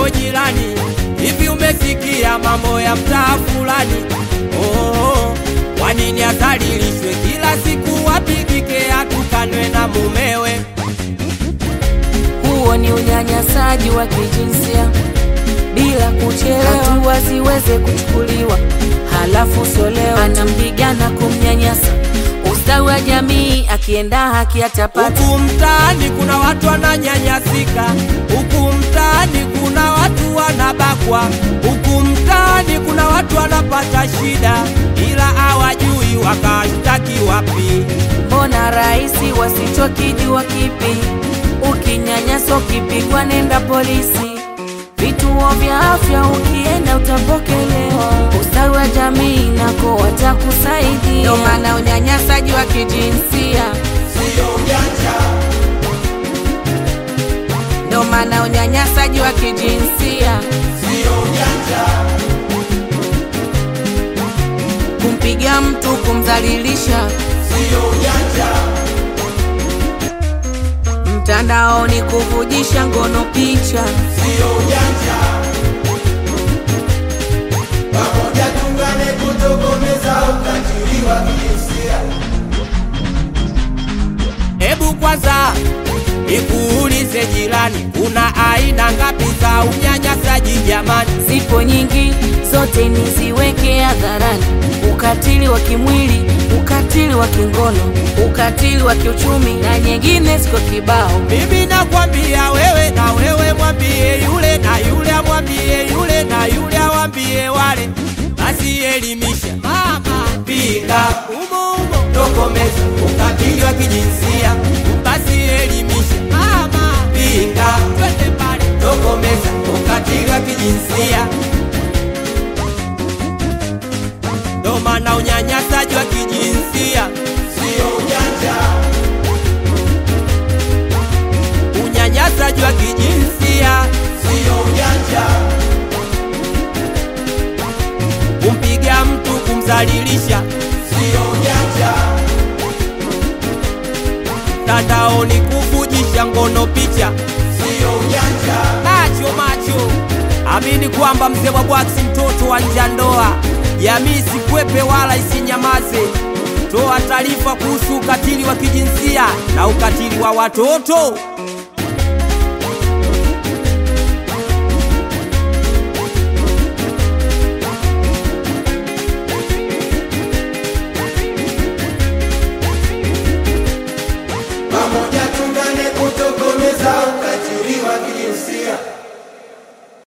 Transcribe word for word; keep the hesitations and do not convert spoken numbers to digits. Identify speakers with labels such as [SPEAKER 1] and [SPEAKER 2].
[SPEAKER 1] kwako jirani, hivi umesikia mambo ya mtaa fulani? Oh, kwa nini adhalilishwe kila siku, apigike atukanwe na mumewe?
[SPEAKER 2] Huo ni unyanyasaji wa kijinsia bila kuchelewa, hatua ziweze kuchukuliwa. Halafu sio leo anampigana kumnyanyasa, ustawi wa jamii akienda haki atapata.
[SPEAKER 1] Huku mtaani kuna watu wananyanyasika, huku mtaani kuna watu wanabakwa, huku mtaani kuna watu wanapata shida, ila hawajui wakashtaki wapi.
[SPEAKER 2] Mbona raisi wasichokijua kipi? Ukinyanyaswa ukipigwa nenda polisi, vituo vya afya ukienda utapokelewa, ustawi wa jamii nako watakusaidia. Ndio maana unyanyasaji wa kijinsia
[SPEAKER 1] sio ujanja,
[SPEAKER 2] ndio maana unyanyasaji wa kijinsia
[SPEAKER 1] sio ujanja.
[SPEAKER 2] Kumpiga mtu, kumdhalilisha
[SPEAKER 1] sio ujanja,
[SPEAKER 2] mtandaoni kuvujisha ngono picha
[SPEAKER 1] sio ujanja. Pamoja tungane kutokomeza ukatili wa kijinsia. Hebu kwanza nikuulize jirani, kuna aina ngapi za unyanyasaji jamani?
[SPEAKER 2] Zipo nyingi, zote niziweke hadharani. Ukatili wa kimwili, ukatili wa kingono, ukatili wa kiuchumi na nyingine ziko kibao.
[SPEAKER 1] Mimi nakwambia wewe, na wewe mwambie yule, na yule amwambie yule, na yule awambie wale. Basi elimisha mama, pinga umo umo, tokomeza ukatili wa kijinsia. Basi elimisha mama, pinga twende pale, tokomeza ukatili wa kijinsia. Ndo maana unyanyasaji wa kijinsia sio ujanja, unyanyasaji wa kijinsia sio ujanja. Kumpiga mtu, kumdhalilisha sio ujanja, mtandaoni kuvujisha ngono picha sio ujanja. Macho macho, amini kwamba mzee wa Bwaksi mtoto wa njandoa, jamii sikwepe wala isinyamaze. Toa taarifa kuhusu ukatili wa kijinsia na ukatili wa watoto.